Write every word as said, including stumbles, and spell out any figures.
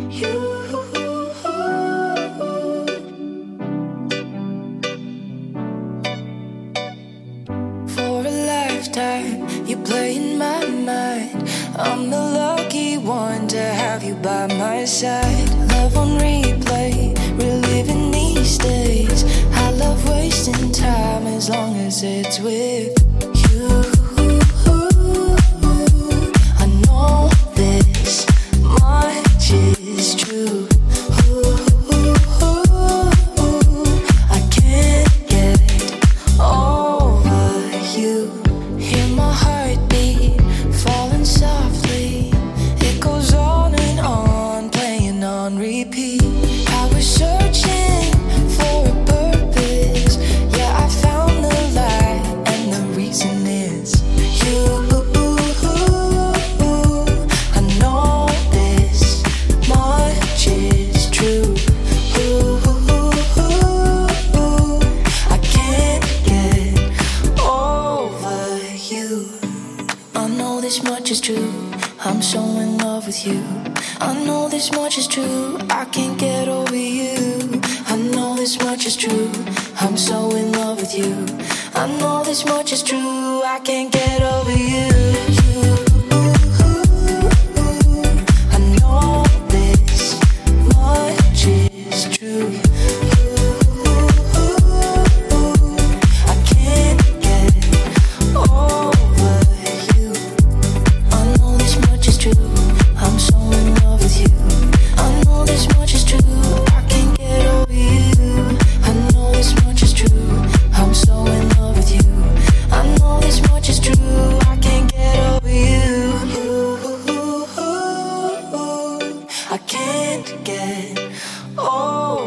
For a lifetime, you play in my mind. I'm the lucky one to have you by my side. Love on replay, reliving these days. I love wasting time as long as it's with you. I know this much is true. I can't get over you. Hear my heartbeat falling softly. It goes on and on, playing on repeat. I was searching for a purpose. Yeah, I found the light, and the reason is you. I know this much is true. I can't get over you. I know this much is true. I'm so in love with you. I know this much is true. I can't get over you. I know this much is true. I'm so in love with you. I know this much is true. I can't get over you. I know this much is true. I can't get over you. I know this much is true. I'm so in love with you. I know this much is true. I can't get over you. I know this much is true. I'm so in love with you. I know this much is true. I can't get over you. I can't get over